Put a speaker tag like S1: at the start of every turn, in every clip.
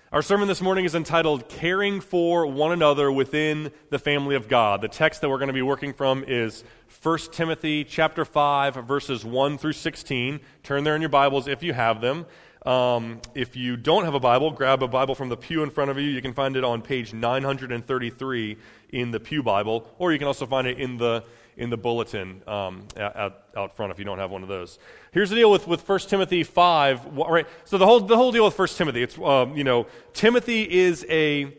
S1: Our sermon this morning is entitled, Caring for One Another Within the Family of God. The text that we're going to be working from is 1 Timothy chapter 5, verses 1 through 16. Turn there in your Bibles if you have them. If you don't have a Bible, grab a Bible from the pew in front of you. You can find it on page 933 in the Pew Bible, or you can also find it in the bulletin out front if you don't have one of those. Here's the deal with 1 Timothy 5. Right? So the whole deal with 1 Timothy, it's Timothy is a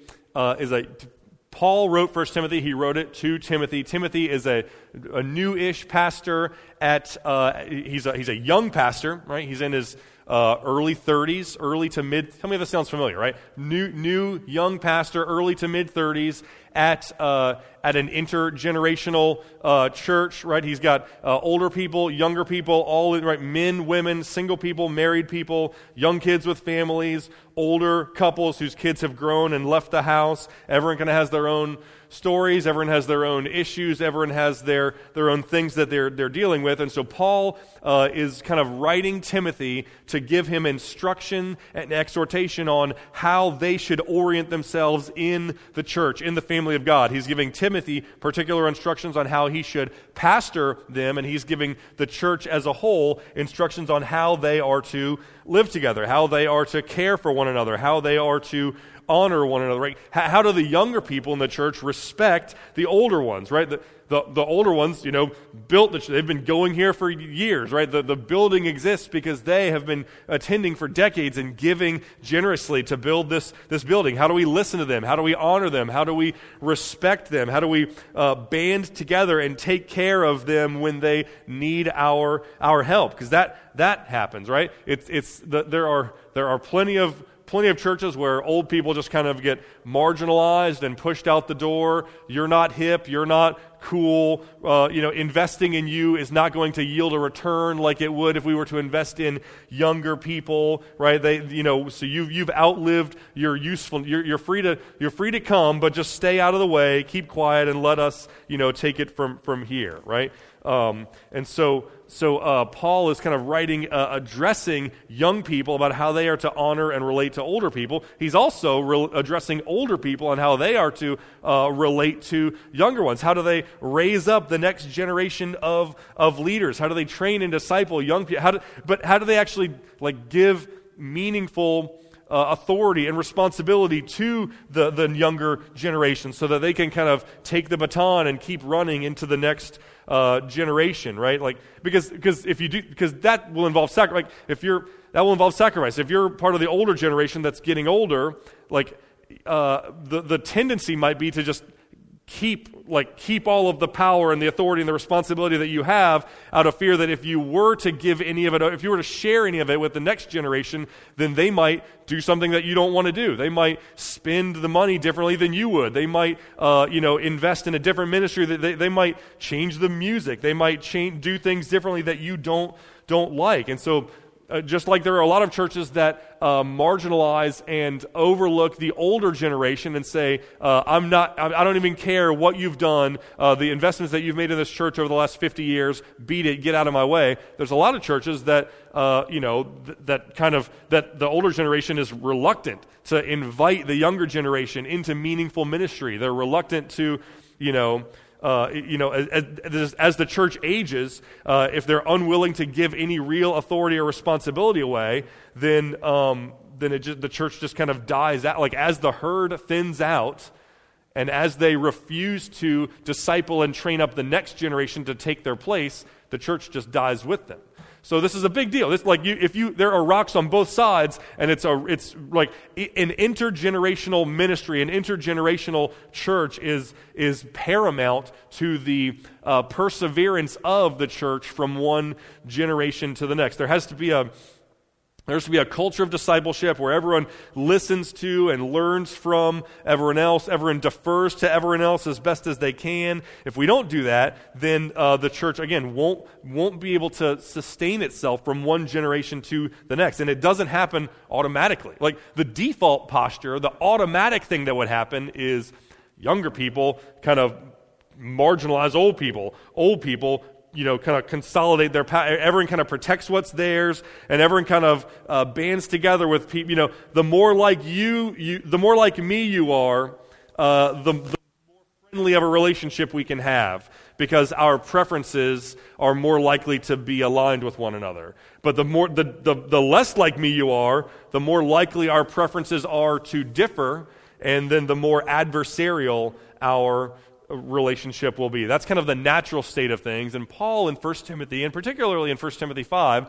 S1: Paul wrote 1 Timothy. He wrote it to Timothy. Timothy is a new-ish pastor he's a young pastor, right? He's in his early 30s, early to mid. Tell me if this sounds familiar, right? New young pastor, early to mid 30s at an intergenerational church, right? He's got older people, younger people, all right, men, women, single people, married people, young kids with families, older couples whose kids have grown and left the house. Everyone kind of has their own stories. Everyone has their own issues. Everyone has their own things that they're dealing with. And so Paul is kind of writing Timothy to give him instruction and exhortation on how they should orient themselves in the church, in the family of God. He's giving Timothy particular instructions on how he should pastor them, and he's giving the church as a whole instructions on how they are to live together, how they are to care for one another, how they are to honor one another, right? How do the younger people in the church respect the older ones, right? The older ones, built the church. They've been going here for years, right? The building exists because they have been attending for decades and giving generously to build this building. How do we listen to them? How do we honor them? How do we respect them? How do we band together and take care of them when they need our help? Because that happens, right? There are plenty of churches where old people just kind of get marginalized and pushed out the door. You're not hip. You're not cool. Investing in you is not going to yield a return like it would if we were to invest in younger people, right? So you've outlived your useful. You're free to come, but just stay out of the way. Keep quiet and let us, take it from here, right? So Paul is kind of writing, addressing young people about how they are to honor and relate to older people. He's also addressing older people on how they are to relate to younger ones. How do they raise up the next generation of leaders? How do they train and disciple young people? How do they actually give meaningful authority and responsibility to the younger generation so that they can kind of take the baton and keep running into the next generation, right? Because that will involve sacrifice. That will involve sacrifice. If you're part of the older generation that's getting older, the tendency might be to just keep all of the power and the authority and the responsibility that you have out of fear that if you were to give any of it, if you were to share any of it with the next generation, then they might do something that you don't want to do. They might spend the money differently than you would. They might, invest in a different ministry. They might change the music. They might do things differently that you don't like. And so, just like there are a lot of churches that marginalize and overlook the older generation and say, I don't even care what you've done, the investments that you've made in this church over the last 50 years, beat it, get out of my way. There's a lot of churches that, that the older generation is reluctant to invite the younger generation into meaningful ministry. They're reluctant to, as the church ages, if they're unwilling to give any real authority or responsibility away, then the church just kind of dies out. As the herd thins out, and as they refuse to disciple and train up the next generation to take their place, the church just dies with them. So this is a big deal. This there are rocks on both sides, and it's like an intergenerational ministry, an intergenerational church is paramount to the perseverance of the church from one generation to the next. There has to be a culture of discipleship where everyone listens to and learns from everyone else. Everyone defers to everyone else as best as they can. If we don't do that, then the church, again, won't be able to sustain itself from one generation to the next. And it doesn't happen automatically. The default posture, the automatic thing that would happen is younger people kind of marginalize old people. Old people kind of consolidate their power. Everyone kind of protects what's theirs, and everyone kind of bands together with people. The more like the more like me you are, the more friendly of a relationship we can have, because our preferences are more likely to be aligned with one another. But the less like me you are, the more likely our preferences are to differ, and then the more adversarial our relationship will be. That's kind of the natural state of things. And Paul in 1 Timothy, and particularly in 1 Timothy 5,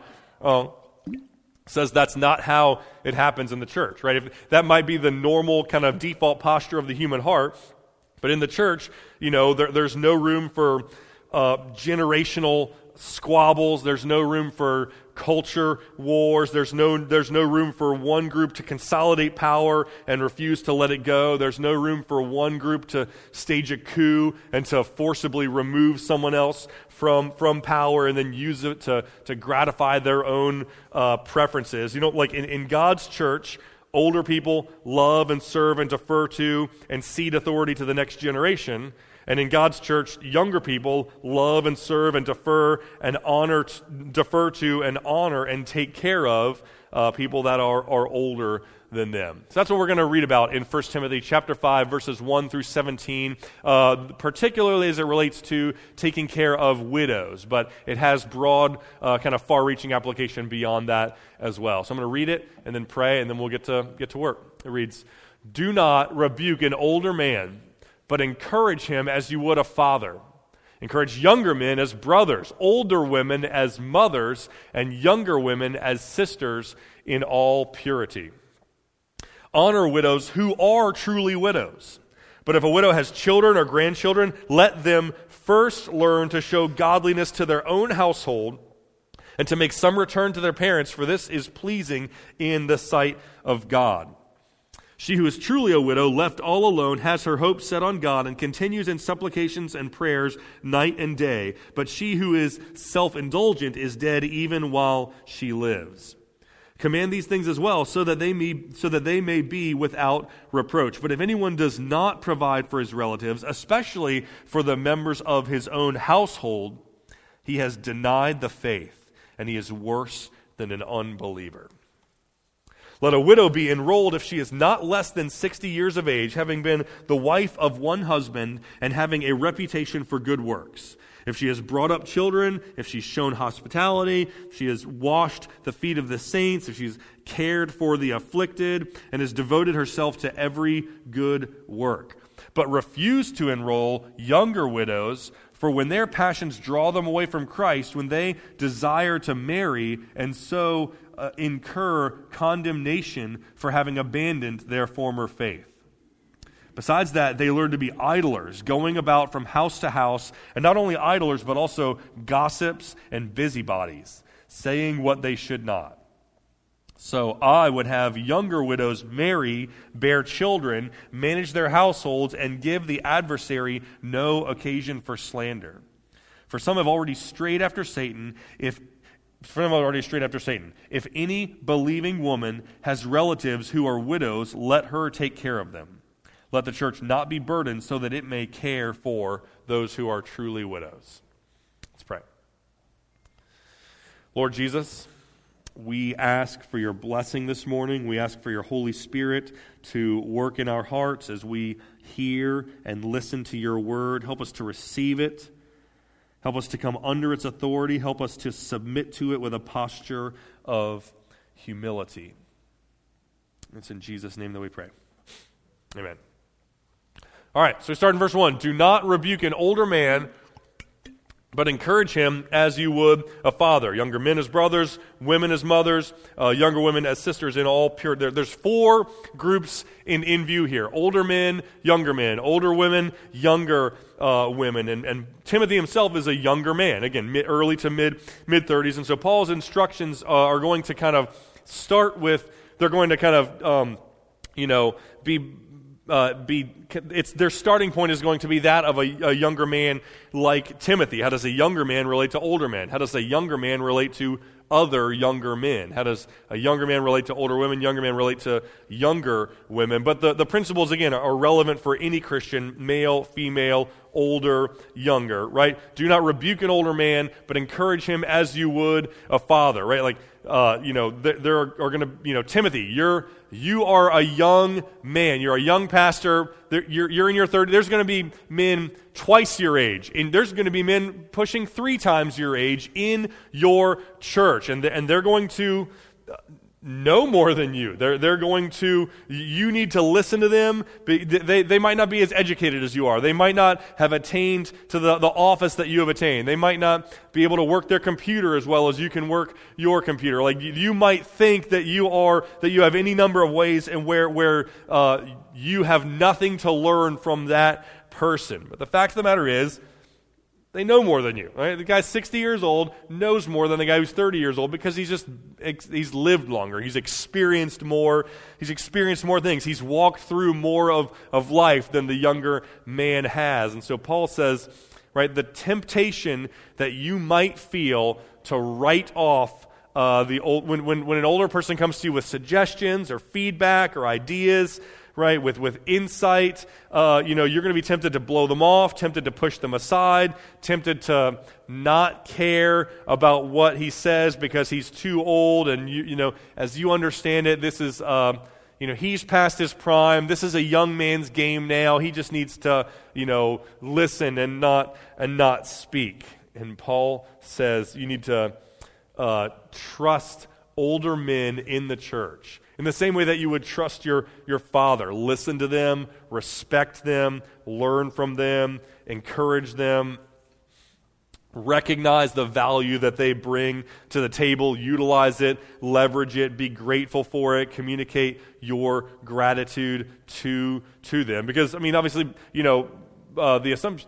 S1: says that's not how it happens in the church, right? That might be the normal kind of default posture of the human heart, but in the church, there's no room for generational squabbles. There's no room for culture wars. There's no room for one group to consolidate power and refuse to let it go. There's no room for one group to stage a coup and to forcibly remove someone else from power and then use it to gratify their own preferences. Like in God's church, older people love and serve and defer to and cede authority to the next generation. And in God's church, younger people love and serve and defer to and honor and take care of people that are older than them. So that's what we're going to read about in 1 Timothy chapter 5, verses 1 through 17, particularly as it relates to taking care of widows. But it has broad, kind of far-reaching application beyond that as well. So I'm going to read it and then pray, and then we'll get to work. It reads, "Do not rebuke an older man, but encourage him as you would a father. Encourage younger men as brothers, older women as mothers, and younger women as sisters in all purity. Honor widows who are truly widows. But if a widow has children or grandchildren, let them first learn to show godliness to their own household and to make some return to their parents, for this is pleasing in the sight of God. She who is truly a widow, left all alone, has her hope set on God and continues in supplications and prayers night and day. But she who is self-indulgent is dead even while she lives. Command these things as well, so that they may be without reproach. But if anyone does not provide for his relatives, especially for the members of his own household, he has denied the faith, and he is worse than an unbeliever. Let a widow be enrolled if she is not less than 60 years of age, having been the wife of one husband and having a reputation for good works. If she has brought up children, if she's shown hospitality, if she has washed the feet of the saints, if she's cared for the afflicted, and has devoted herself to every good work. But refuse to enroll younger widows, for when their passions draw them away from Christ, when they desire to marry and so incur condemnation for having abandoned their former faith. Besides that, they learn to be idlers, going about from house to house, and not only idlers, but also gossips and busybodies, saying what they should not. So I would have younger widows marry, bear children, manage their households, and give the adversary no occasion for slander. For some have already strayed after Satan. If any believing woman has relatives who are widows, let her take care of them. Let the church not be burdened, so that it may care for those who are truly widows." Let's pray. Lord Jesus, we ask for your blessing this morning. We ask for your Holy Spirit to work in our hearts as we hear and listen to your word. Help us to receive it. Help us to come under its authority. Help us to submit to it with a posture of humility. It's in Jesus' name that we pray. Amen. All right, so we start in verse 1. "Do not rebuke an older man, but encourage him as you would a father. Younger men as brothers, women as mothers, younger women as sisters in all purity." There's four groups in view here. Older men, older women, younger women. And Timothy himself is a younger man. Again, early to mid-30s. And so Paul's instructions are going to kind of start with, they're going to kind of, their starting point is going to be that of a younger man like Timothy. How does a younger man relate to older men? How does a younger man relate to other younger men? How does a younger man relate to older women, younger man relate to younger women? But the principles, again, are relevant for any Christian, male, female, older, younger, right? Do not rebuke an older man, but encourage him as you would a father, right? Like, there are going to, Timothy, you are a young man. You're a young pastor. You're in your 30s. There's going to be men twice your age. And there's going to be men pushing 3 times your age in your church. And they're going to know more than you. They're going to, you need to listen to them. They might not be as educated as you are. They might not have attained to the office that you have attained. They might not be able to work their computer as well as you can work your computer. Like, you might think that you have any number of ways and where you have nothing to learn from that person. But the fact of the matter is, they know more than you, right? The guy 60 years old knows more than the guy who's 30 years old because he's lived longer. He's experienced more. He's experienced more things. He's walked through more of life than the younger man has. And so Paul says, right, the temptation that you might feel to write off when an older person comes to you with suggestions or feedback or ideas, right, with insight, you're going to be tempted to blow them off, tempted to push them aside, tempted to not care about what he says because he's too old, and as you understand it, this is, he's past his prime. This is a young man's game now. He just needs to, listen and not speak. And Paul says you need to trust older men in the church. In the same way that you would trust your father. Listen to them, respect them, learn from them, encourage them, recognize the value that they bring to the table, utilize it, leverage it, be grateful for it, communicate your gratitude to them. Because, obviously, the assumption,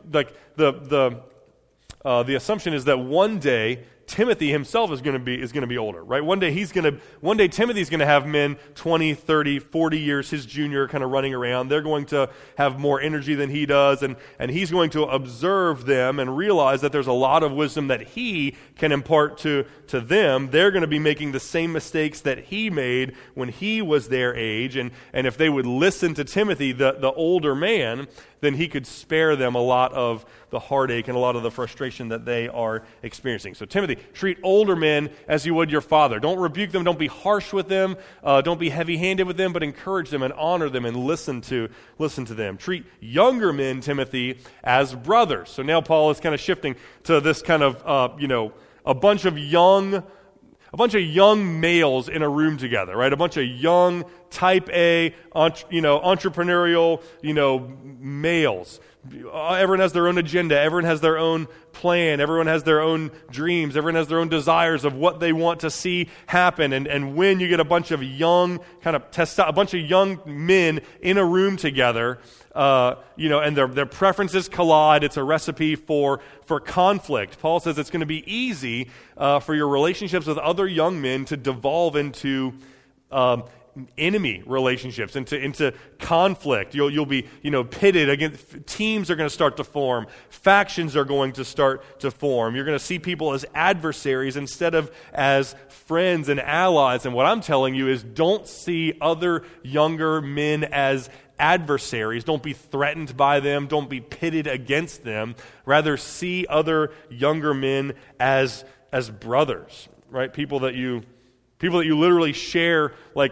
S1: the assumption is that one day Timothy himself is going to be older, right? One day Timothy's going to have men 20, 30, 40 years his junior kind of running around. They're going to have more energy than he does, and he's going to observe them and realize that there's a lot of wisdom that he can impart to them. They're going to be making the same mistakes that he made when he was their age, and if they would listen to Timothy, the older man, then he could spare them a lot of the heartache and a lot of the frustration that they are experiencing. So Timothy, treat older men as you would your father. Don't rebuke them. Don't be harsh with them. Don't be heavy-handed with them, but encourage them and honor them and listen to them. Treat younger men, Timothy, as brothers. So now Paul is kind of shifting to this kind of, a bunch of young males in a room together, right? A bunch of young, type A, entrepreneurial, males. Everyone has their own agenda. Everyone has their own plan. Everyone has their own dreams. Everyone has their own desires of what they want to see happen. And when you get a bunch of young, a bunch of young men in a room together, and their preferences collide, it's a recipe for conflict. Paul says it's going to be easy for your relationships with other young men to devolve into enemy relationships, into conflict. You'll be pitted against. Teams are going to start to form. Factions are going to start to form. You're going to see people as adversaries instead of as friends and allies. And what I'm telling you is, don't see other younger men as adversaries. Don't be threatened by them. Don't be pitted against them. Rather, see other younger men as brothers, right? People that you literally share,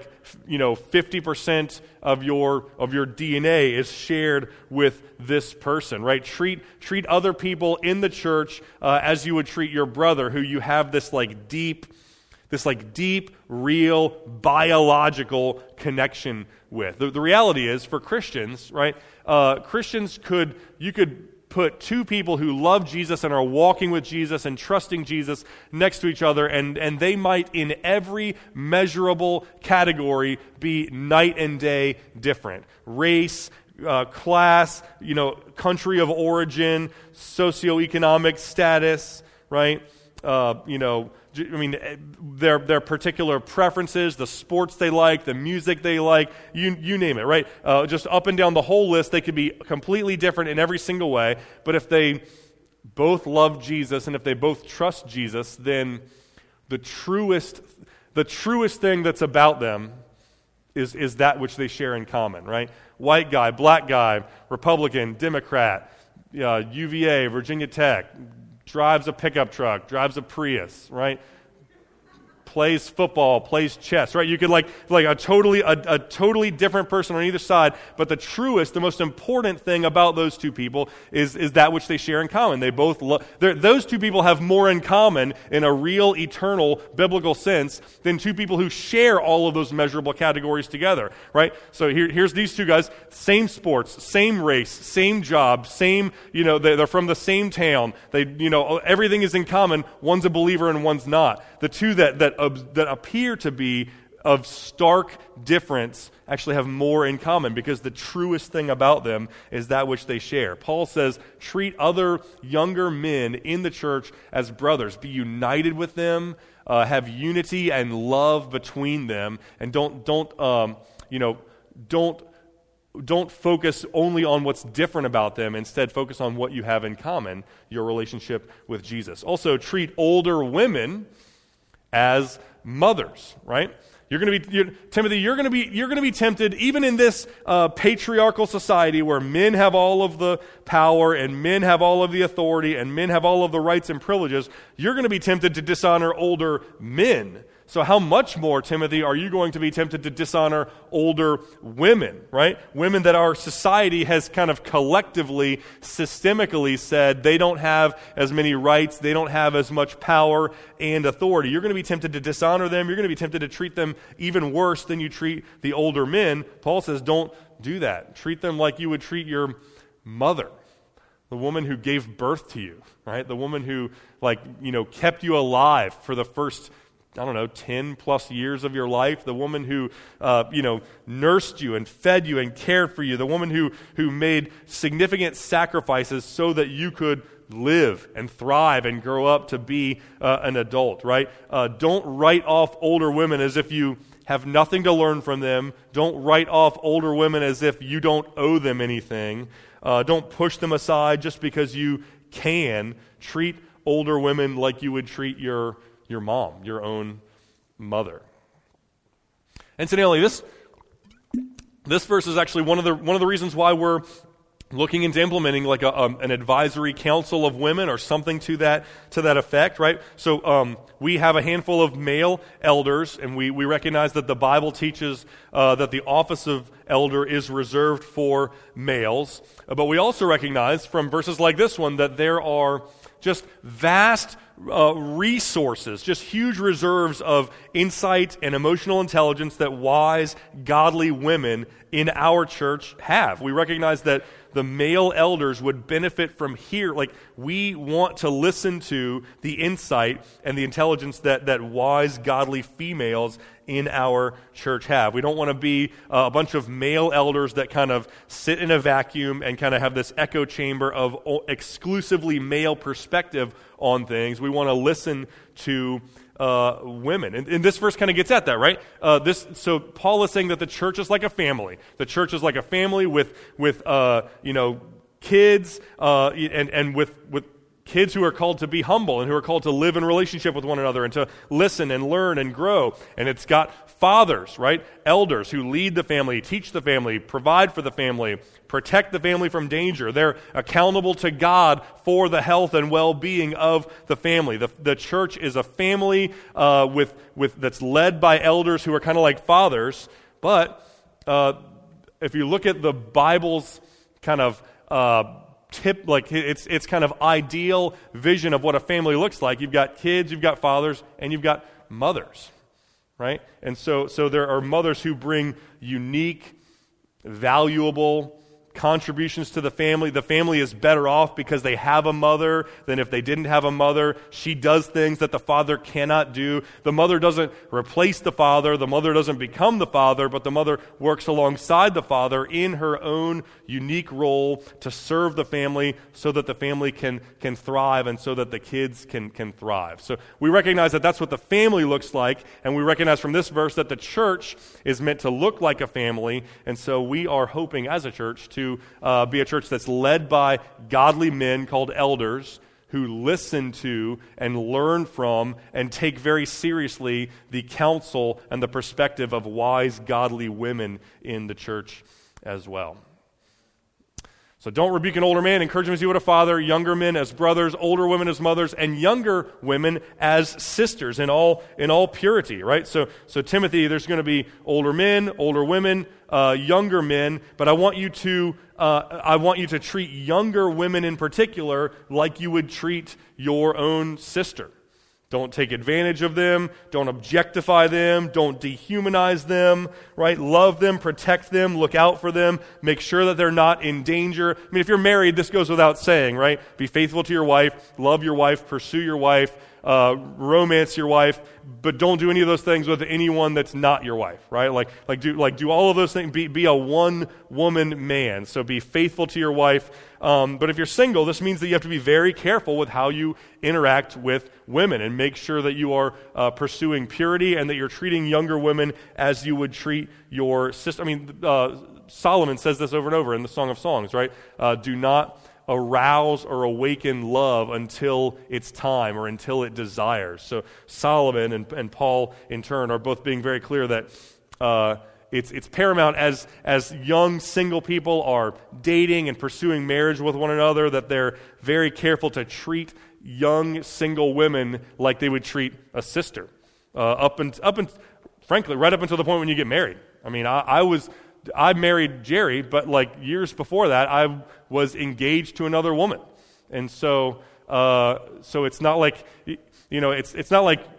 S1: 50% of your DNA is shared with this person, right? Treat other people in the church as you would treat your brother, who you have this deep, real, biological connection with. The reality is, for Christians, right? You could put two people who love Jesus and are walking with Jesus and trusting Jesus next to each other, and they might, in every measurable category, be night and day different. Race, class, country of origin, socioeconomic status, right? Their particular preferences, the sports they like, the music they like, you name it, right? Just up and down the whole list, they could be completely different in every single way. But if they both love Jesus and if they both trust Jesus, then the truest thing that's about them is that which they share in common, right? White guy, black guy, Republican, Democrat, UVA, Virginia Tech, drives a pickup truck, drives a Prius, right? Plays football, plays chess, right? You could like a totally different person on either side, but the most important thing about those two people is that which they share in common. They both those two people have more in common in a real, eternal, biblical sense than two people who share all of those measurable categories together, right? So here's these two guys, same sports, same race, same job, same, they're from the same town. They, everything is in common. One's a believer and one's not. The two that appear to be of stark difference actually have more in common, because the truest thing about them is that which they share. Paul says, treat other younger men in the church as brothers. Be united with them, have unity and love between them, and don't focus only on what's different about them. Instead, focus on what you have in common, your relationship with Jesus. Also, treat older women as mothers, right? Timothy, you're going to be tempted, even in this patriarchal society where men have all of the power and men have all of the authority and men have all of the rights and privileges. You're going to be tempted to dishonor older men. So how much more, Timothy, are you going to be tempted to dishonor older women, right? Women that our society has kind of collectively, systemically said they don't have as many rights, they don't have as much power and authority. You're going to be tempted to dishonor them. You're going to be tempted to treat them even worse than you treat the older men. Paul says, don't do that. Treat them like you would treat your mother, the woman who gave birth to you, right? The woman who, kept you alive for the first 10 plus years of your life, the woman who, nursed you and fed you and cared for you, the woman who made significant sacrifices so that you could live and thrive and grow up to be an adult, right? Don't write off older women as if you have nothing to learn from them. Don't write off older women as if you don't owe them anything. Don't push them aside just because you can. Treat older women like you would treat your mom, your own mother. Incidentally, this verse is actually one of the reasons why we're looking into implementing like an advisory council of women or something to that effect, right? So we have a handful of male elders, and we recognize that the Bible teaches that the office of elder is reserved for males. But we also recognize from verses like this one that there are just vast resources, just huge reserves of insight and emotional intelligence that wise, godly women in our church have. We recognize that the male elders would benefit from here. We want to listen to the insight and the intelligence that wise, godly females in our church have. We don't want to be a bunch of male elders that kind of sit in a vacuum and kind of have this echo chamber of exclusively male perspective on things. We want to listen to women. And this verse kind of gets at that, right? So Paul is saying that the church is like a family. The church is like a family with kids and with kids who are called to be humble and who are called to live in relationship with one another and to listen and learn and grow. And it's got fathers, right? Elders who lead the family, teach the family, provide for the family, protect the family from danger. They're accountable to God for the health and well-being of the family. The church is a family with that's led by elders who are kind of like fathers. But if you look at the Bible's kind of it's kind of ideal vision of what a family looks like. You've got kids, you've got fathers, and you've got mothers, right? And so there are mothers who bring unique, valuable contributions to the family. The family is better off because they have a mother than if they didn't have a mother. She does things that the father cannot do. The mother doesn't replace the father. The mother doesn't become the father, but the mother works alongside the father in her own unique role to serve the family so that the family can thrive and so that the kids can thrive. So we recognize that that's what the family looks like, and we recognize from this verse that the church is meant to look like a family, and so we are hoping as a church to be a church that's led by godly men called elders who listen to and learn from and take very seriously the counsel and the perspective of wise, godly women in the church as well. So don't rebuke an older man. Encourage him as you would a father, younger men as brothers, older women as mothers, and younger women as sisters in all purity, right? So Timothy, there's going to be older men, older women, younger men, but I want you to treat younger women in particular like you would treat your own sister. Don't take advantage of them. Don't objectify them. Don't dehumanize them, right? Love them, protect them, look out for them, make sure that they're not in danger. I mean, if you're married, this goes without saying, right? Be faithful to your wife, love your wife, pursue your wife, romance your wife, but don't do any of those things with anyone that's not your wife, right? Do all of those things. Be a one-woman man. So be faithful to your wife. But if you're single, this means that you have to be very careful with how you interact with women and make sure that you are pursuing purity and that you're treating younger women as you would treat your sister. I mean, Solomon says this over and over in the Song of Songs, right? Do not arouse or awaken love until it's time or until it desires. So Solomon and Paul, in turn, are both being very clear that it's paramount as young single people are dating and pursuing marriage with one another that they're very careful to treat young single women like they would treat a sister, frankly, right up until the point when you get married. I mean, I married Jerry, but like years before that, I was engaged to another woman, and so it's not like, it's not like,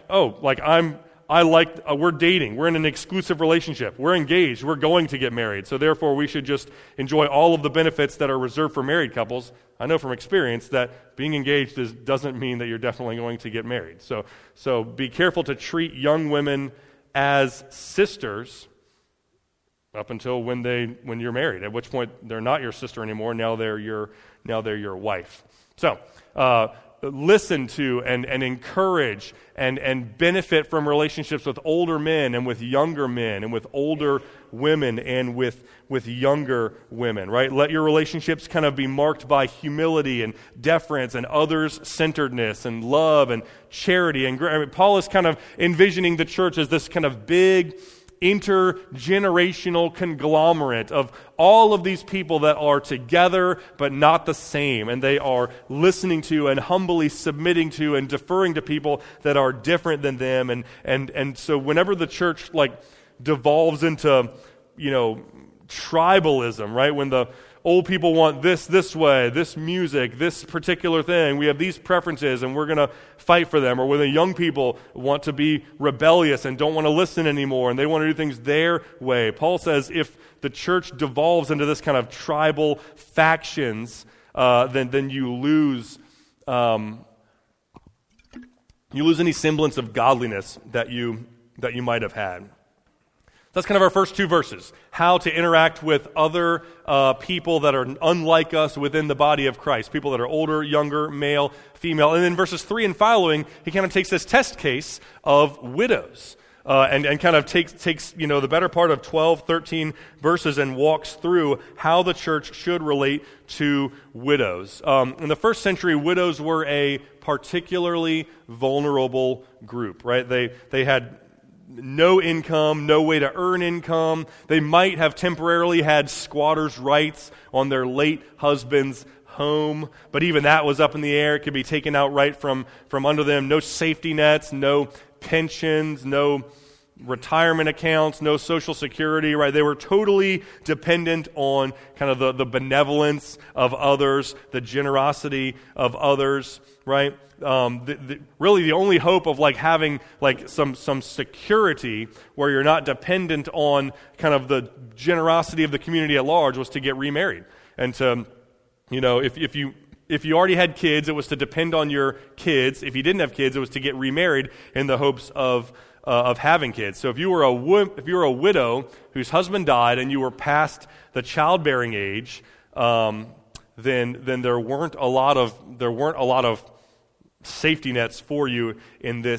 S1: we're dating, we're in an exclusive relationship, we're engaged, we're going to get married, so therefore we should just enjoy all of the benefits that are reserved for married couples. I know from experience that being engaged doesn't mean that you're definitely going to get married. So be careful to treat young women as sisters up until when you're married, at which point they're not your sister anymore. Now they're your wife. So listen to and encourage and benefit from relationships with older men and with younger men and with older women and with younger women, right? Let your relationships kind of be marked by humility and deference and others-centeredness and love and charity. And Paul is kind of envisioning the church as this kind of big intergenerational conglomerate of all of these people that are together but not the same, and they are listening to and humbly submitting to and deferring to people that are different than them, and so whenever the church devolves into tribalism, right, when the old people want this way, this music, this particular thing, we have these preferences and we're going to fight for them, or when the young people want to be rebellious and don't want to listen anymore and they want to do things their way. Paul says if the church devolves into this kind of tribal factions, then you lose any semblance of godliness that you might have had. That's kind of our first two verses, how to interact with other people that are unlike us within the body of Christ, people that are older, younger, male, female. And then verses 3 and following, he kind of takes this test case of widows and kind of takes the better part of 12, 13 verses and walks through how the church should relate to widows. In the first century, widows were a particularly vulnerable group, right? They had no income, no way to earn income. They might have temporarily had squatters' rights on their late husband's home, but even that was up in the air. It could be taken outright from under them. No safety nets, no pensions, no retirement accounts, no Social Security, right? They were totally dependent on kind of the benevolence of others, the generosity of others, right? Really the only hope of having some security where you're not dependent on kind of the generosity of the community at large was to get remarried. And to, if you already had kids, it was to depend on your kids. If you didn't have kids, it was to get remarried in the hopes of having kids. So if you were a widow whose husband died and you were past the childbearing age, then there weren't a lot of safety nets for you in this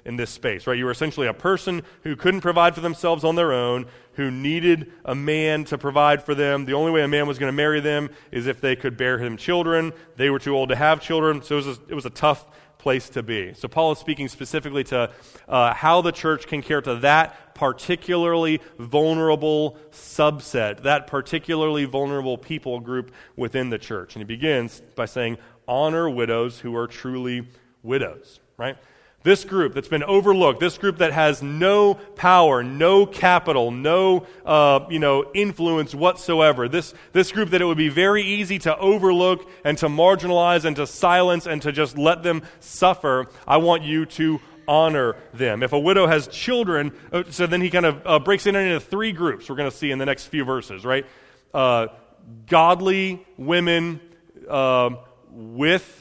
S1: in this space, right? You were essentially a person who couldn't provide for themselves on their own, who needed a man to provide for them. The only way a man was going to marry them is if they could bear him children. They were too old to have children, so it was a tough place to be. So Paul is speaking specifically to how the church can care to that particularly vulnerable subset, that particularly vulnerable people group within the church. And he begins by saying, honor widows who are truly widows, right? This group that's been overlooked, this group that has no power, no capital, no influence whatsoever, this group that it would be very easy to overlook and to marginalize and to silence and to just let them suffer, I want you to honor them. If a widow has children, so then he kind of breaks it into three groups we're going to see in the next few verses, right? Godly women with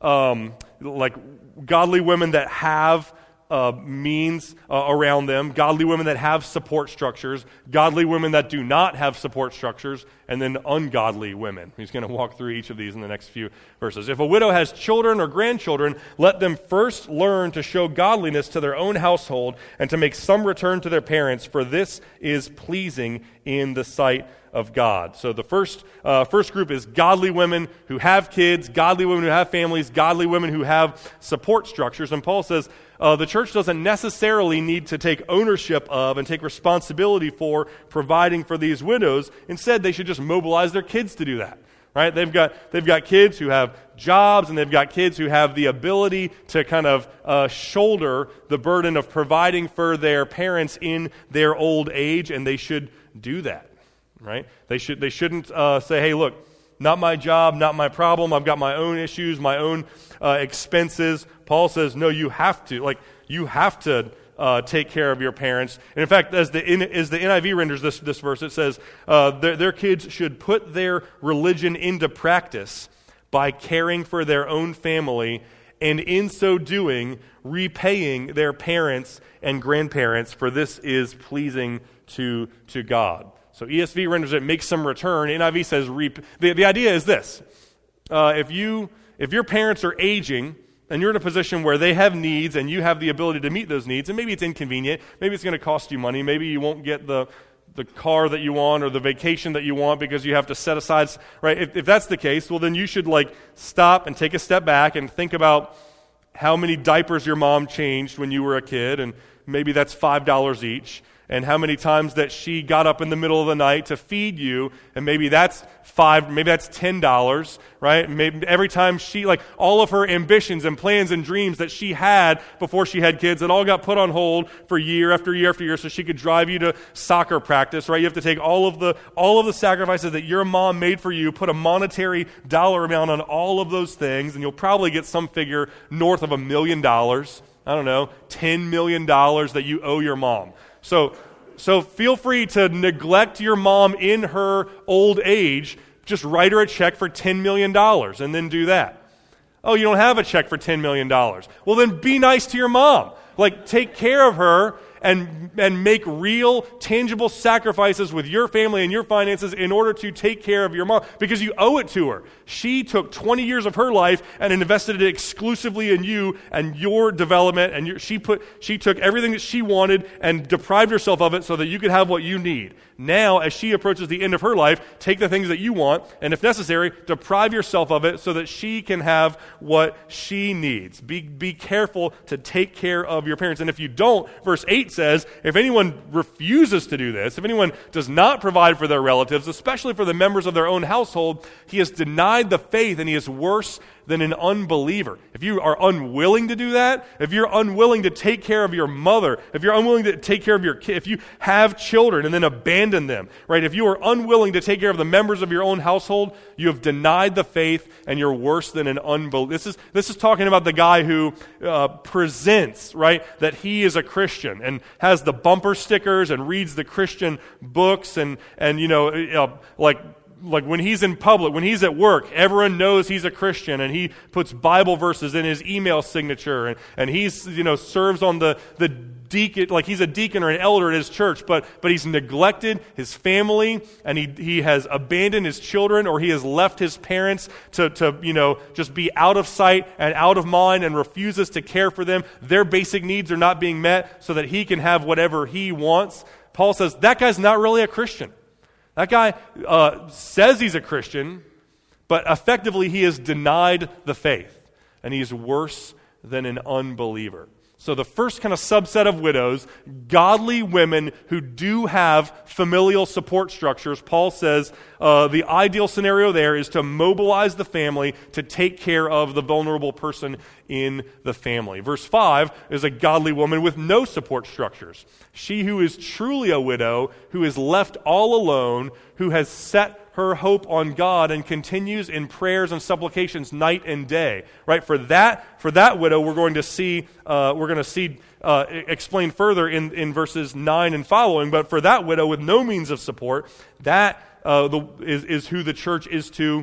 S1: godly women that have means around them, godly women that have support structures, godly women that do not have support structures, and then ungodly women. He's going to walk through each of these in the next few verses. If a widow has children or grandchildren, let them first learn to show godliness to their own household and to make some return to their parents, for this is pleasing in the sight of God. So the first group is godly women who have kids, godly women who have families, godly women who have support structures. And Paul says the church doesn't necessarily need to take ownership of and take responsibility for providing for these widows. Instead, they should just mobilize their kids to do that. Right? They've got kids who have jobs, and they've got kids who have the ability to kind of shoulder the burden of providing for their parents in their old age, and they should do that. Right? They shouldn't say, hey, look, not my job, not my problem. I've got my own issues, my own expenses. Paul says, no, you have to. You have to take care of your parents. And in fact, as the NIV renders this verse, it says their kids should put their religion into practice by caring for their own family, and in so doing, repaying their parents and grandparents, for this is pleasing to God. So ESV renders it, make some return. NIV says, the idea is this. If your parents are aging, and you're in a position where they have needs and you have the ability to meet those needs, and maybe it's inconvenient, maybe it's going to cost you money, maybe you won't get the car that you want or the vacation that you want because you have to set aside, right? If that's the case, well then you should stop and take a step back and think about how many diapers your mom changed when you were a kid, and maybe that's $5 each. And how many times that she got up in the middle of the night to feed you, and maybe that's $10, right? Maybe every time she, all of her ambitions and plans and dreams that she had before she had kids, it all got put on hold for year after year after year so she could drive you to soccer practice, right? You have to take all of the sacrifices that your mom made for you, put a monetary dollar amount on all of those things, and you'll probably get some figure north of $1 million. I don't know, $10 million that you owe your mom. So feel free to neglect your mom in her old age. Just write her a check for $10 million and then do that. Oh, you don't have a check for $10 million. Well, then be nice to your mom. Take care of her and make real, tangible sacrifices with your family and your finances in order to take care of your mom, because you owe it to her. She took 20 years of her life and invested it exclusively in you and your development, and she took everything that she wanted and deprived herself of it so that you could have what you need. Now, as she approaches the end of her life, take the things that you want, and if necessary, deprive yourself of it so that she can have what she needs. Be careful to take care of your parents. And if you don't, verse 8 says, if anyone refuses to do this, if anyone does not provide for their relatives, especially for the members of their own household, he has denied the faith, and he is worse than an unbeliever. If you are unwilling to do that, if you're unwilling to take care of your mother, if you're unwilling to take care of your kid, if you have children and then abandon them, right? If you are unwilling to take care of the members of your own household, you have denied the faith, and you're worse than an unbeliever. This is talking about the guy who presents, right, that he is a Christian and has the bumper stickers and reads the Christian books and like when he's in public, when he's at work, everyone knows he's a Christian, and he puts Bible verses in his email signature, and he's, serves on the deacon, like he's a deacon or an elder at his church, but he's neglected his family, and he has abandoned his children, or he has left his parents to just be out of sight and out of mind and refuses to care for them. Their basic needs are not being met so that he can have whatever he wants. Paul says that guy's not really a Christian. That guy says he's a Christian, but effectively he has denied the faith, and he's worse than an unbeliever. So the first kind of subset of widows, godly women who do have familial support structures, Paul says the ideal scenario there is to mobilize the family to take care of the vulnerable person in the family. Verse 5 is a godly woman with no support structures. She who is truly a widow, who is left all alone, who has set her hope on God and continues in prayers and supplications night and day. Right? For that widow, we're going to see explained further in verses 9 and following. But for that widow with no means of support, that is who the church is to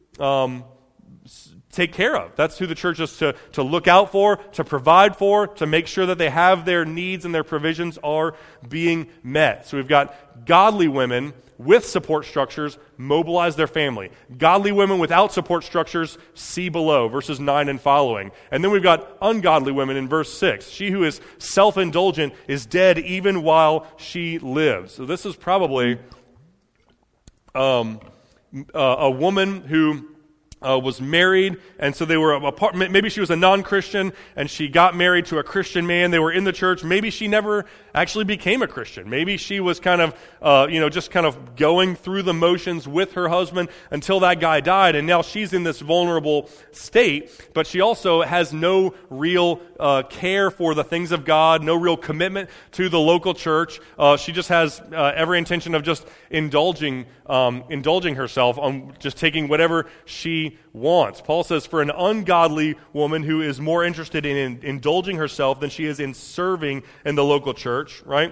S1: take care of. That's who the church is to look out for, to provide for, to make sure that they have their needs and their provisions are being met. So we've got godly women with support structures mobilize their family. Godly women without support structures, see below, verses 9 and following. And then we've got ungodly women in verse 6. She who is self-indulgent is dead even while she lives. So this is probably a woman who was married, and so they were apart. Maybe she was a non-Christian, and she got married to a Christian man. They were in the church. Maybe she never actually became a Christian. Maybe she was kind of, just kind of going through the motions with her husband until that guy died, and now she's in this vulnerable state, but she also has no real care for the things of God, no real commitment to the local church. She just has every intention of just indulging herself on just taking whatever she wants. Paul says, for an ungodly woman who is more interested in indulging herself than she is in serving in the local church, right?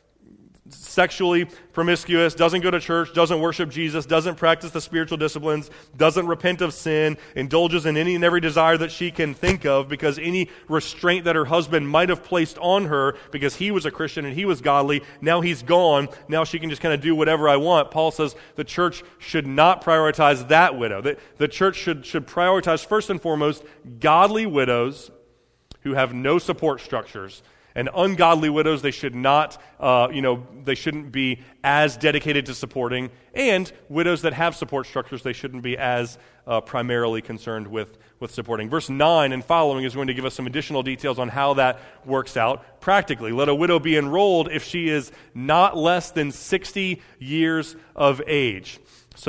S1: Sexually promiscuous, doesn't go to church, doesn't worship Jesus, doesn't practice the spiritual disciplines, doesn't repent of sin, indulges in any and every desire that she can think of because any restraint that her husband might have placed on her because he was a Christian and he was godly, now he's gone, now she can just kind of do whatever I want. Paul says the church should not prioritize that widow. The church should prioritize first and foremost godly widows who have no support structures. And ungodly widows, they should not, they shouldn't be as dedicated to supporting. And widows that have support structures, they shouldn't be as primarily concerned with supporting. Verse 9 and following is going to give us some additional details on how that works out practically. Let a widow be enrolled if she is not less than 60 years of age.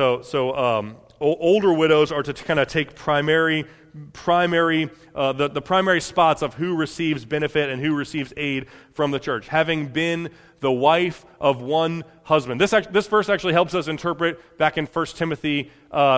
S1: So older widows are to kind of take the primary spots of who receives benefit and who receives aid from the church, having been the wife of one husband. This verse actually helps us interpret back in 1 Timothy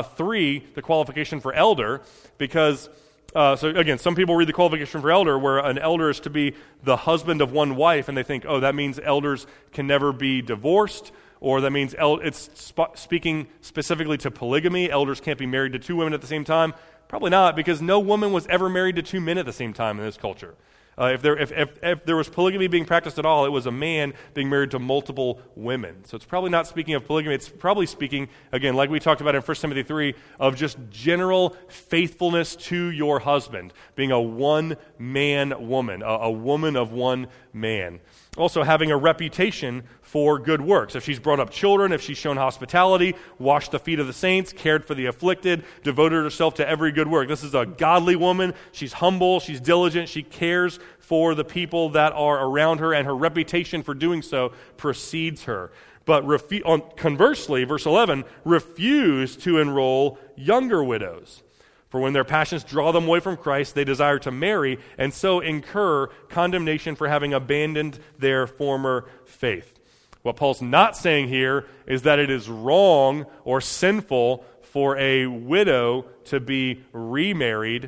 S1: 3 the qualification for elder, because so again, some people read the qualification for elder where an elder is to be the husband of one wife, and they think, oh, that means elders can never be divorced. Or that means it's speaking specifically to polygamy. Elders can't be married to two women at the same time. Probably not, because no woman was ever married to two men at the same time in this culture. If there was polygamy being practiced at all, it was a man being married to multiple women. So it's probably not speaking of polygamy. It's probably speaking, again, like we talked about in 1 Timothy 3, of just general faithfulness to your husband, being a one-man woman, a woman of one man. Also having a reputation for good works. If she's brought up children, if she's shown hospitality, washed the feet of the saints, cared for the afflicted, devoted herself to every good work. This is a godly woman. She's humble, she's diligent, she cares for the people that are around her, and her reputation for doing so precedes her. But conversely, verse 11, refuse to enroll younger widows. For when their passions draw them away from Christ, they desire to marry, and so incur condemnation for having abandoned their former faith. What Paul's not saying here is that it is wrong or sinful for a widow to be remarried,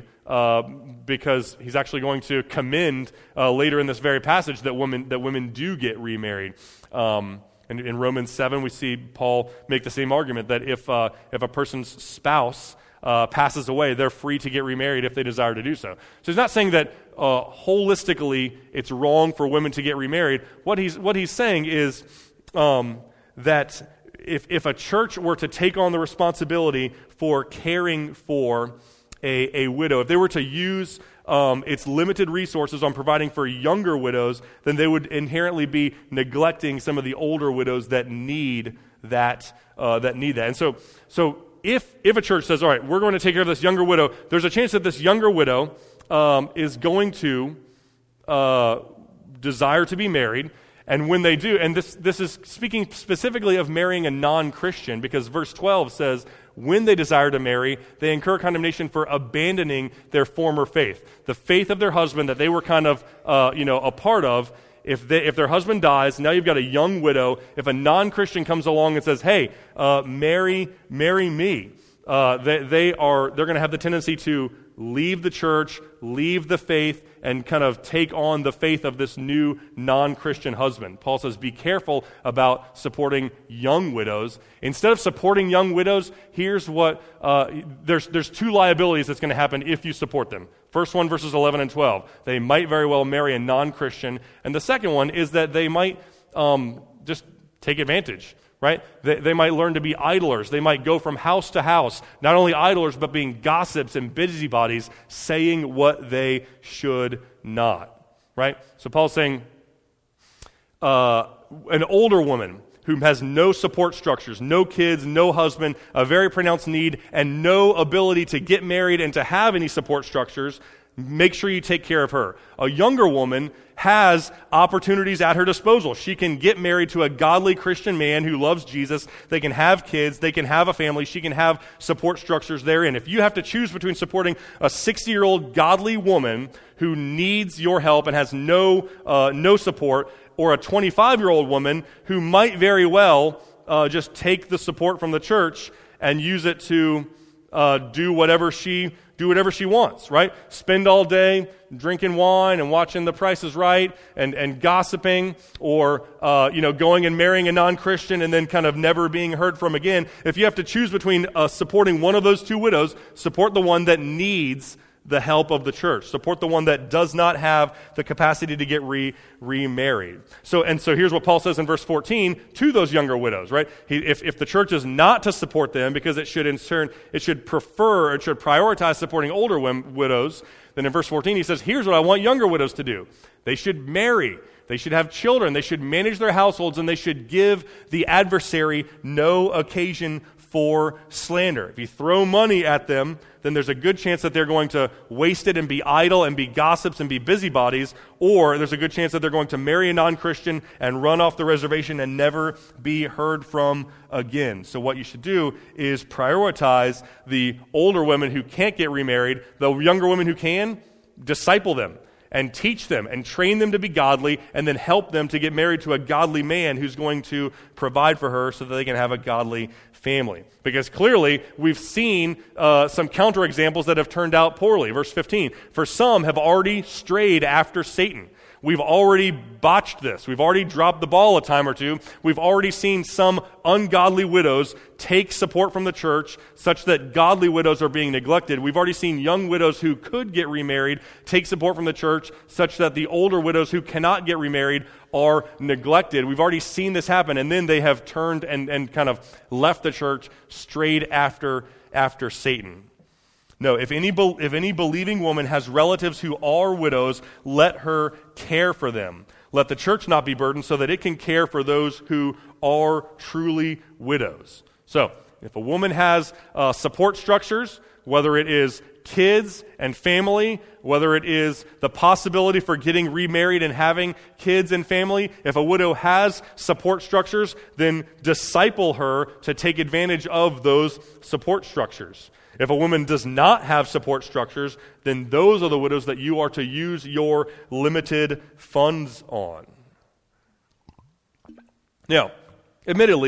S1: because he's actually going to commend later in this very passage that women do get remarried. In Romans 7, we see Paul make the same argument that if a person's spouse passes away, they're free to get remarried if they desire to do so. So he's not saying that holistically it's wrong for women to get remarried. What he's saying is that if a church were to take on the responsibility for caring for a widow, if they were to use its limited resources on providing for younger widows, then they would inherently be neglecting some of the older widows that need that. And so if a church says, all right, we're going to take care of this younger widow, there's a chance that this younger widow is going to desire to be married. And when they do, and this is speaking specifically of marrying a non-Christian, because verse 12 says, when they desire to marry, they incur condemnation for abandoning their former faith. The faith of their husband that they were kind of, a part of. If their husband dies, now you've got a young widow. If a non-Christian comes along and says, hey, marry me, they're going to have the tendency to leave the church, leave the faith, and kind of take on the faith of this new non-Christian husband. Paul says, be careful about supporting young widows. Instead of supporting young widows, here's what, there's two liabilities that's going to happen if you support them. First one, verses 11 and 12. They might very well marry a non-Christian. And the second one is that they might just take advantage. Right? They might learn to be idlers. They might go from house to house, not only idlers, but being gossips and busybodies, saying what they should not. Right? So Paul's saying an older woman who has no support structures, no kids, no husband, a very pronounced need, and no ability to get married and to have any support structures, make sure you take care of her. A younger woman has opportunities at her disposal. She can get married to a godly Christian man who loves Jesus. They can have kids. They can have a family. She can have support structures therein. If you have to choose between supporting a 60-year-old godly woman who needs your help and has no support, or a 25-year-old woman who might very well just take the support from the church and use it to do whatever she wants, right? Spend all day drinking wine and watching The Price is Right and gossiping, or going and marrying a non-Christian and then kind of never being heard from again. If you have to choose between supporting one of those two widows, support the one that needs the help of the church. Support the one that does not have the capacity to get remarried. So here's what Paul says in verse 14 to those younger widows, right? If the church is not to support them because it should prioritize supporting older widows, then in verse 14 he says, here's what I want younger widows to do. They should marry. They should have children. They should manage their households, and they should give the adversary no occasion for slander. If you throw money at them, then there's a good chance that they're going to waste it and be idle and be gossips and be busybodies, or there's a good chance that they're going to marry a non-Christian and run off the reservation and never be heard from again. So what you should do is prioritize the older women who can't get remarried, the younger women who can, disciple them and teach them and train them to be godly, and then help them to get married to a godly man who's going to provide for her so that they can have a godly family. Because clearly, we've seen some counterexamples that have turned out poorly. Verse 15, for some have already strayed after Satan. We've already botched this. We've already dropped the ball a time or two. We've already seen some ungodly widows take support from the church such that godly widows are being neglected. We've already seen young widows who could get remarried take support from the church such that the older widows who cannot get remarried are neglected. We've already seen this happen, and then they have turned and kind of left the church, strayed after Satan. No, if any believing woman has relatives who are widows, let her care for them. Let the church not be burdened so that it can care for those who are truly widows. So, if a woman has support structures, whether it is kids and family, whether it is the possibility for getting remarried and having kids and family, if a widow has support structures, then disciple her to take advantage of those support structures. If a woman does not have support structures, then those are the widows that you are to use your limited funds on. Now, admittedly,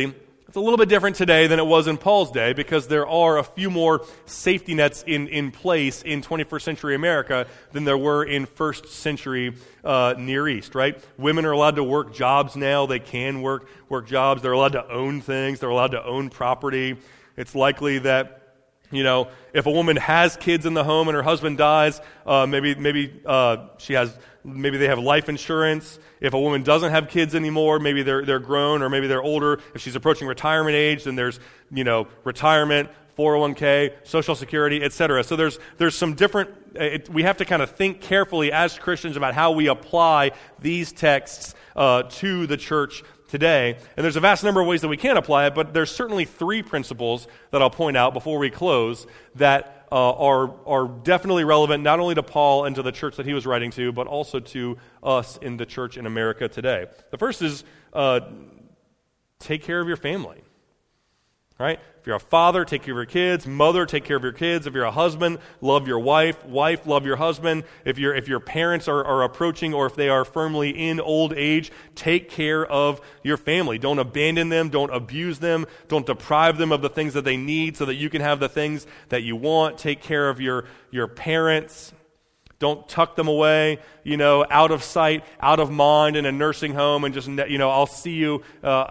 S1: It's a little bit different today than it was in Paul's day because there are a few more safety nets in place in 21st century America than there were in first century Near East, right? Women are allowed to work jobs now. They can work jobs. They're allowed to own things. They're allowed to own property. It's likely that, if a woman has kids in the home and her husband dies, maybe they have life insurance. If a woman doesn't have kids anymore, maybe they're grown or maybe they're older. If she's approaching retirement age, then there's retirement, 401k, Social Security, etc. So there's some different. We have to kind of think carefully as Christians about how we apply these texts to the church today. And there's a vast number of ways that we can apply it, but there's certainly three principles that I'll point out before we close that are definitely relevant not only to Paul and to the church that he was writing to, but also to us in the church in America today. The first is take care of your family. Right? If you're a father, take care of your kids. Mother, take care of your kids. If you're a husband, love your wife. Wife, love your husband. If your parents are approaching or if they are firmly in old age, take care of your family. Don't abandon them. Don't abuse them. Don't deprive them of the things that they need so that you can have the things that you want. Take care of your parents. Don't tuck them away, out of sight, out of mind in a nursing home and just, I'll see you,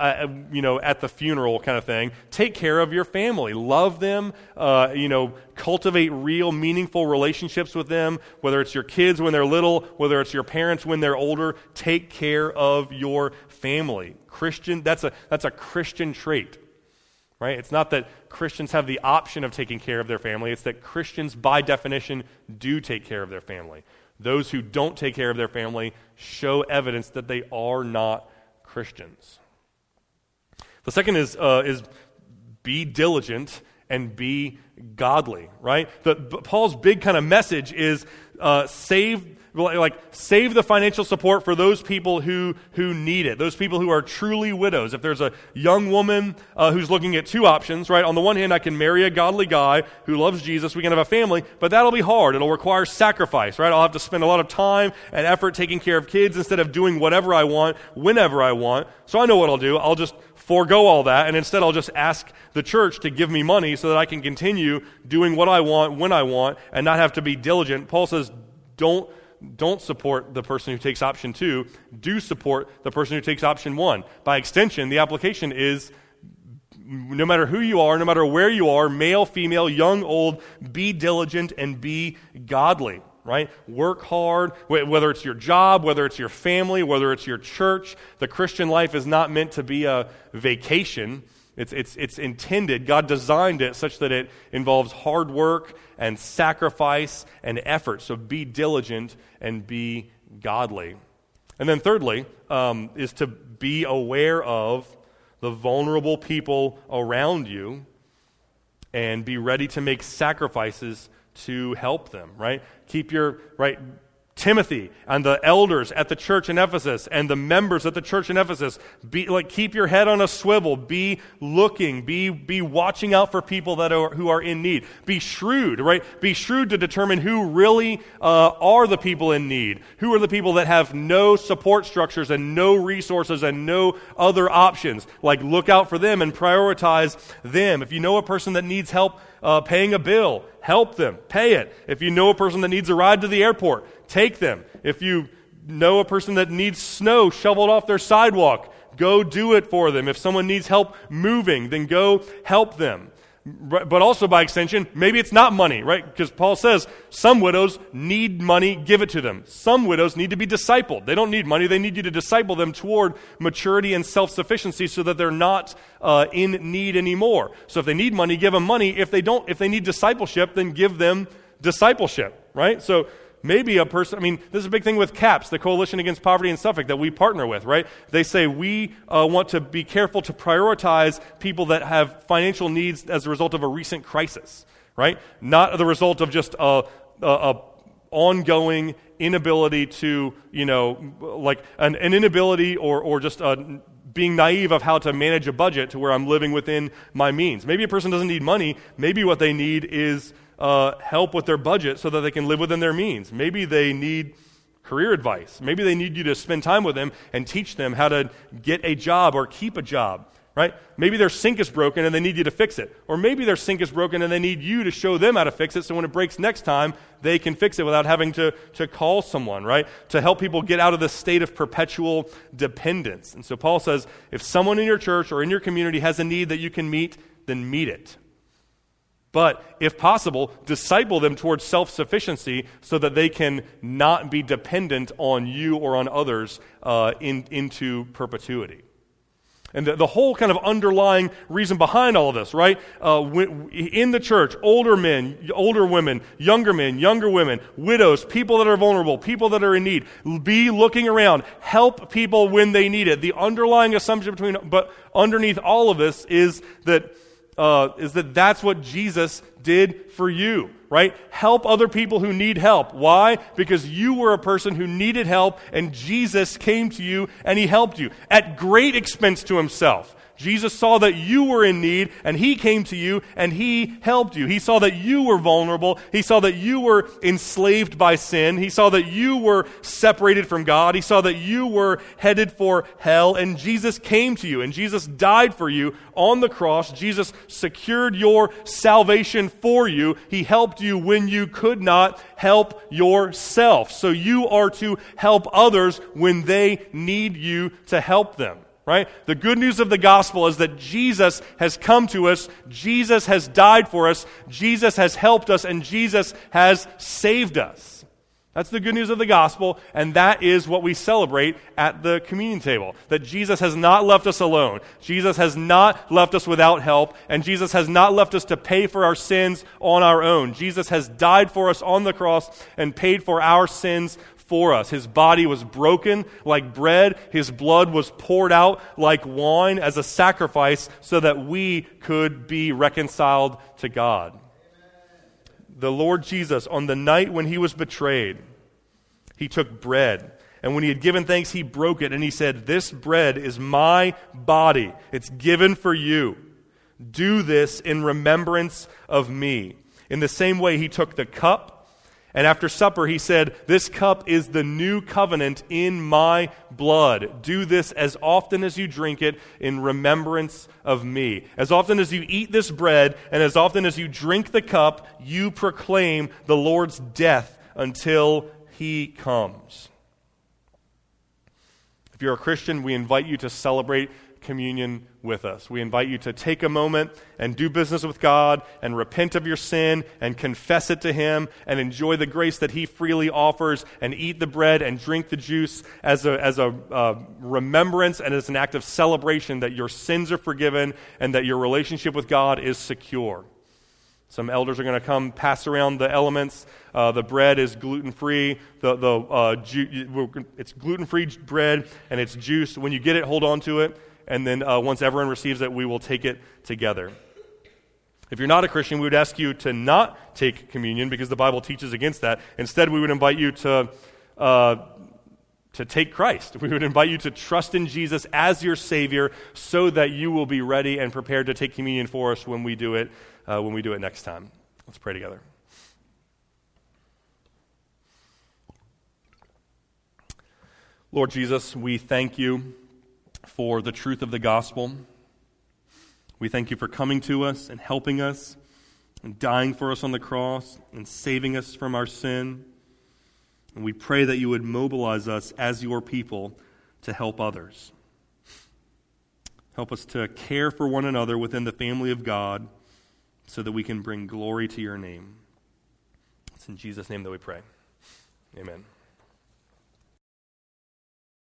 S1: at the funeral kind of thing. Take care of your family. Love them, cultivate real, meaningful relationships with them, whether it's your kids when they're little, whether it's your parents when they're older. Take care of your family. Christian, that's a Christian trait. Right? It's not that Christians have the option of taking care of their family. It's that Christians, by definition, do take care of their family. Those who don't take care of their family show evidence that they are not Christians. The second is be diligent and be godly. Right? Paul's big kind of message is save the financial support for those people who need it, those people who are truly widows. If there's a young woman who's looking at two options, right? On the one hand, I can marry a godly guy who loves Jesus. We can have a family, but that'll be hard. It'll require sacrifice, right? I'll have to spend a lot of time and effort taking care of kids instead of doing whatever I want, whenever I want. So I know what I'll do. I'll just forego all that, and instead I'll just ask the church to give me money so that I can continue doing what I want, when I want, and not have to be diligent. Paul says, don't support the person who takes option 2. Do support the person who takes option 1. By extension, the application is no matter who you are, no matter where you are, male, female, young, old, be diligent and be godly. Right? Work hard, whether it's your job, whether it's your family, whether it's your church. The Christian life is not meant to be a vacation. It's intended, God designed it such that it involves hard work and sacrifice and effort. So be diligent and be godly. And then thirdly, is to be aware of the vulnerable people around you and be ready to make sacrifices to help them, right? Timothy and the elders at the church in Ephesus and the members at the church in Ephesus, keep your head on a swivel, be looking, be watching out for people who are in need. Be shrewd, right? Be shrewd to determine who really are the people in need. Who are the people that have no support structures and no resources and no other options. Look out for them and prioritize them. If you know a person that needs help paying a bill, help them, pay it. If you know a person that needs a ride to the airport, take them. If you know a person that needs snow shoveled off their sidewalk, go do it for them. If someone needs help moving, then go help them. But also by extension, maybe it's not money, right? Because Paul says some widows need money, give it to them. Some widows need to be discipled. They don't need money. They need you to disciple them toward maturity and self-sufficiency so that they're not in need anymore. So if they need money, give them money. If they need discipleship, then give them discipleship, right? So maybe a person, this is a big thing with CAPS, the Coalition Against Poverty in Suffolk, that we partner with, right? They say we want to be careful to prioritize people that have financial needs as a result of a recent crisis, right? Not the result of just a ongoing inability to, an inability or just being naive of how to manage a budget to where I'm living within my means. Maybe a person doesn't need money. Maybe what they need is help with their budget so that they can live within their means. Maybe they need career advice. Maybe they need you to spend time with them and teach them how to get a job or keep a job, right? Maybe their sink is broken and they need you to fix it. Or maybe their sink is broken and they need you to show them how to fix it so when it breaks next time, they can fix it without having to call someone, right? To help people get out of this state of perpetual dependence. And so Paul says, if someone in your church or in your community has a need that you can meet, then meet it. But if possible, disciple them towards self-sufficiency so that they can not be dependent on you or on others into perpetuity. And the whole kind of underlying reason behind all of this, right? In the church, older men, older women, younger men, younger women, widows, people that are vulnerable, people that are in need, be looking around, help people when they need it. The underlying assumption but underneath all of this is that that's what Jesus did for you, right? Help other people who need help. Why? Because you were a person who needed help, and Jesus came to you, and he helped you at great expense to himself. Jesus saw that you were in need, and he came to you, and he helped you. He saw that you were vulnerable. He saw that you were enslaved by sin. He saw that you were separated from God. He saw that you were headed for hell, and Jesus came to you, and Jesus died for you on the cross. Jesus secured your salvation for you. He helped you when you could not help yourself. So you are to help others when they need you to help them. Right? The good news of the gospel is that Jesus has come to us, Jesus has died for us, Jesus has helped us, and Jesus has saved us. That's the good news of the gospel, and that is what we celebrate at the communion table. That Jesus has not left us alone. Jesus has not left us without help, and Jesus has not left us to pay for our sins on our own. Jesus has died for us on the cross and paid for our sins for us. His body was broken like bread. His blood was poured out like wine as a sacrifice so that we could be reconciled to God. Amen. The Lord Jesus, on the night when he was betrayed, he took bread. And when he had given thanks, he broke it and he said, "This bread is my body. It's given for you. Do this in remembrance of me." In the same way, he took the cup. And after supper, he said, "This cup is the new covenant in my blood. Do this as often as you drink it in remembrance of me." As often as you eat this bread and as often as you drink the cup, you proclaim the Lord's death until he comes. If you're a Christian, we invite you to celebrate communion with us. We invite you to take a moment and do business with God and repent of your sin and confess it to him and enjoy the grace that he freely offers and eat the bread and drink the juice as a remembrance and as an act of celebration that your sins are forgiven and that your relationship with God is secure. Some elders are going to come pass around the elements. The bread is gluten-free. It's gluten-free bread and it's juice. When you get it, hold on to it. And then once everyone receives it, we will take it together. If you're not a Christian, we would ask you to not take communion because the Bible teaches against that. Instead, we would invite you to take Christ. We would invite you to trust in Jesus as your Savior so that you will be ready and prepared to take communion for us when we do it next time. Let's pray together. Lord Jesus, we thank you for the truth of the gospel. We thank you for coming to us and helping us and dying for us on the cross and saving us from our sin. And we pray that you would mobilize us as your people to help others. Help us to care for one another within the family of God so that we can bring glory to your name. It's in Jesus' name that we pray. Amen.